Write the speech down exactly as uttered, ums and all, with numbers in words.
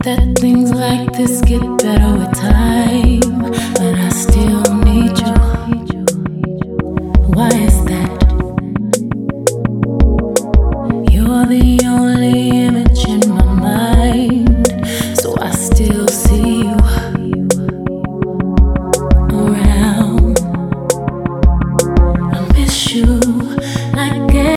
that things like this get better with time, but I still need you. Why is